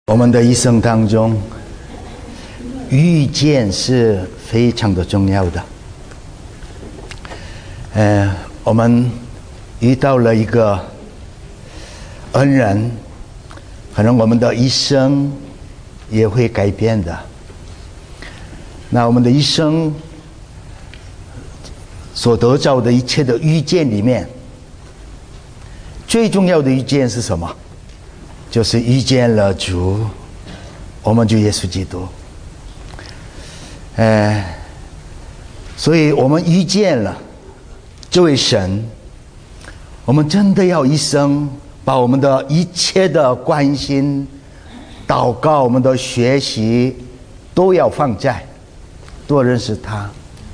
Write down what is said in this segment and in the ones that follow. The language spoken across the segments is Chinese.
我们的一生当中，遇见是非常的重要的。我们遇到了一个恩人，可能我们的一生也会改变的。那我们的一生所得到的一切的遇见里面，最重要的遇见是什么？就是遇见了主，我们主耶稣基督。所以我们遇见了这位神，我们真的要一生把我们的一切的关心、祷告、我们的学习都要放在多认识他。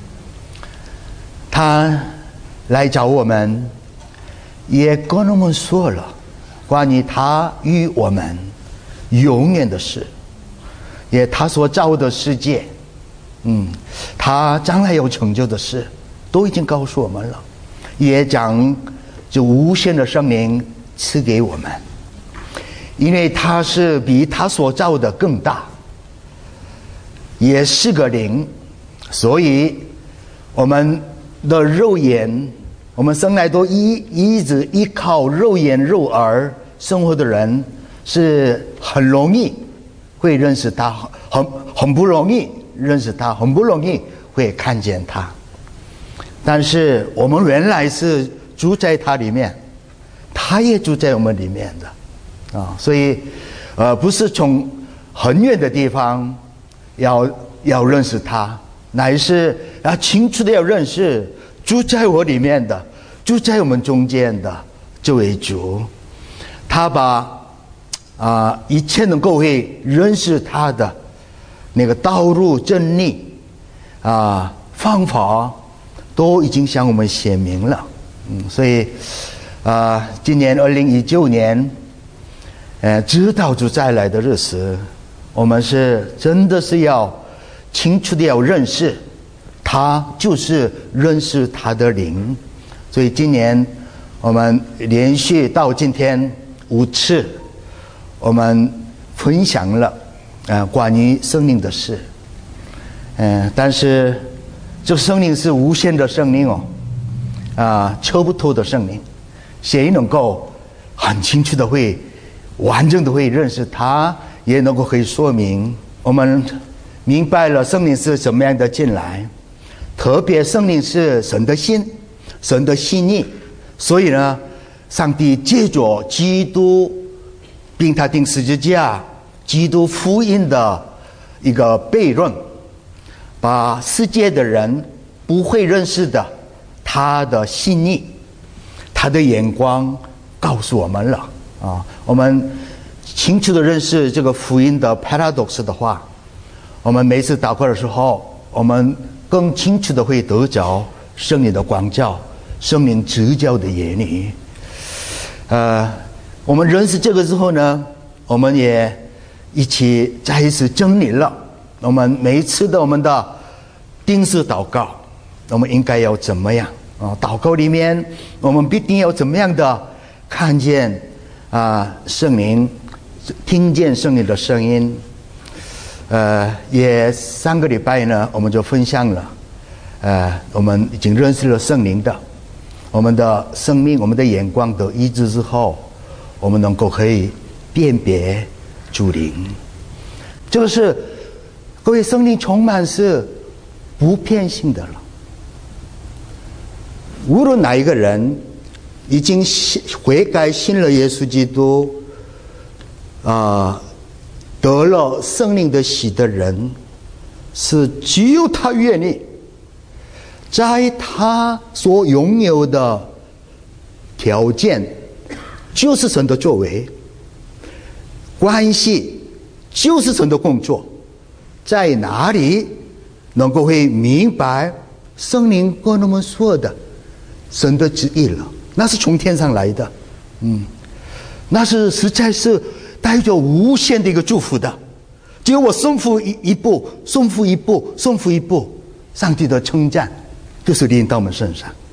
他来找我们，也跟我们说了关于他与我们永远的事，也他所造的世界，他将来有成就的事，都已经告诉我们了，也将这无限的圣灵赐给我们，因为他是比他所造的更大，也是个灵，所以我们的肉眼，我们生来都一直依靠肉眼肉耳生活的人，是很容易会认识他，很不容易认识他，很不容易会看见他。但是我们原来是住在他里面，他也住在我们里面的所以不是从很远的地方要认识他，乃是要清楚的要认识住在我里面的，住在我们中间的这位主。他把一切能够会认识他的那个道路真理方法都已经向我们显明了。所以今年2019年知道主再来的日子，我们是真的是要清楚的要认识他，就是认识他的灵。所以今年我们连续到今天5次，我们分享了关于生命的事。但是这个生命是无限的生命测不透的生命，谁能够很清楚的会完整的会认识他，也能够可以说明我们明白了生命是什么样的进来，特别生命是神的心，神的心意。所以呢，上帝借着基督并他钉十字架，基督福音的一个悖论，把世界的人不会认识的他的心意，他的眼光告诉我们了我们清楚的认识这个福音的 paradox 的话，我们每次祷告的时候，我们更清楚的会得着圣灵的光照，圣灵指教的言语。我们认识这个之后呢，我们也一起再一次整理了我们每一次的我们的定时祷告，我们应该要怎么样祷告里面我们必定要怎么样的看见圣灵，听见圣灵的声音。也3个礼拜呢，我们就分享了我们已经认识了圣灵的，我们的生命，我们的眼光得医治之后，我们能够可以辨别主灵。这个是各位生命充满是不偏心的了。无论哪一个人已经悔改信了耶稣基督得了圣灵的喜的人，是只有他愿意在他所拥有的条件，就是神的作为，关系就是神的工作，在哪里能够会明白圣灵跟我们说的神的旨意了，那是从天上来的那是实在是带着无限的一个祝福的。只有我顺服一步，顺服一步，顺服一步，上帝的称赞就是临到我们身上。